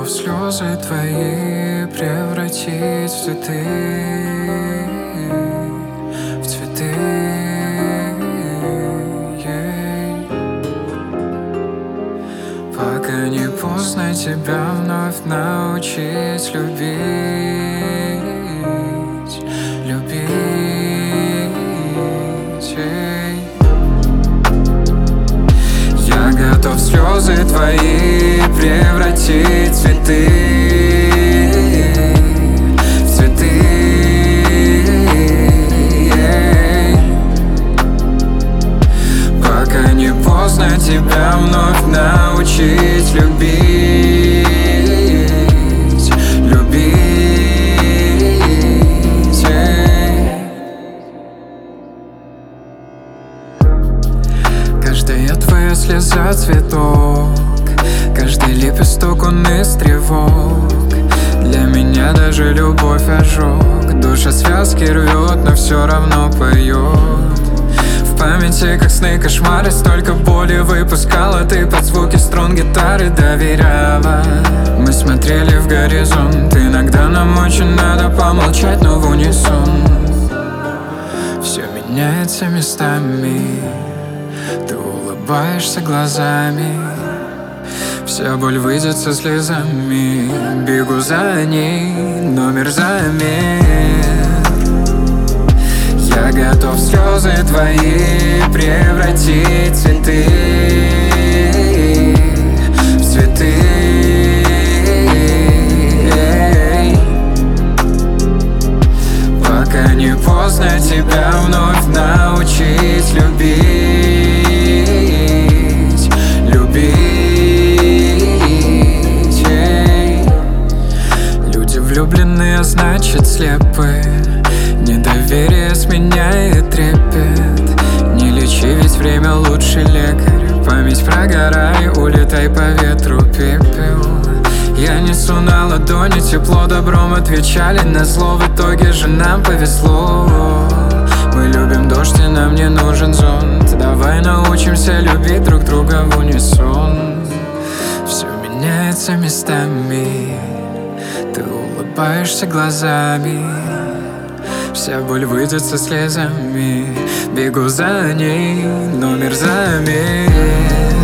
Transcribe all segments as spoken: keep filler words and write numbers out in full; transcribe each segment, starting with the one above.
готов слезы твои превратить в цветы, в цветы. Пока не поздно тебя вновь научить любить, любить. Я готов слезы твои превратить в цветы, в цветы. Пока не поздно тебя вновь научить любить, любить. Каждая твоя слеза цветок, каждый лепесток он из тревог. Для меня даже любовь ожог, душа связки рвет, но все равно поет. В памяти, как сны, кошмары, столько боли выпускала ты под звуки струн гитары, доверяла. Мы смотрели в горизонт, иногда нам очень надо помолчать, но в унисон. Все меняется местами, ты улыбаешься глазами, вся боль выйдет со слезами. Бегу за ней, номер замер. Я готов слезы твои превратить в цветы, в цветы. Пока не поздно тебя вновь научить любить, любить. Люди влюбленные, а значит слепы. Недоверие сменяет трепет. Не лечи, ведь время лучший лекарь. Память прогорай, улетай по ветру пепел. Я несу на ладони тепло, добром отвечали на зло. В итоге же нам повезло. Мы любим дождь, и нам не нужен зонт. Давай научимся любить друг друга в унисон. Все меняется местами, ты улыбаешься глазами, вся боль выйдет со слезами. Бегу за ней, номер замер.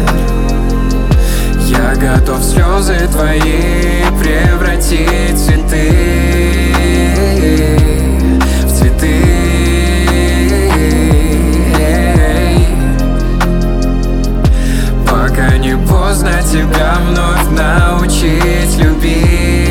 Я готов слезы твои превратить в цветы, в цветы. Пока не поздно тебя вновь научить любить,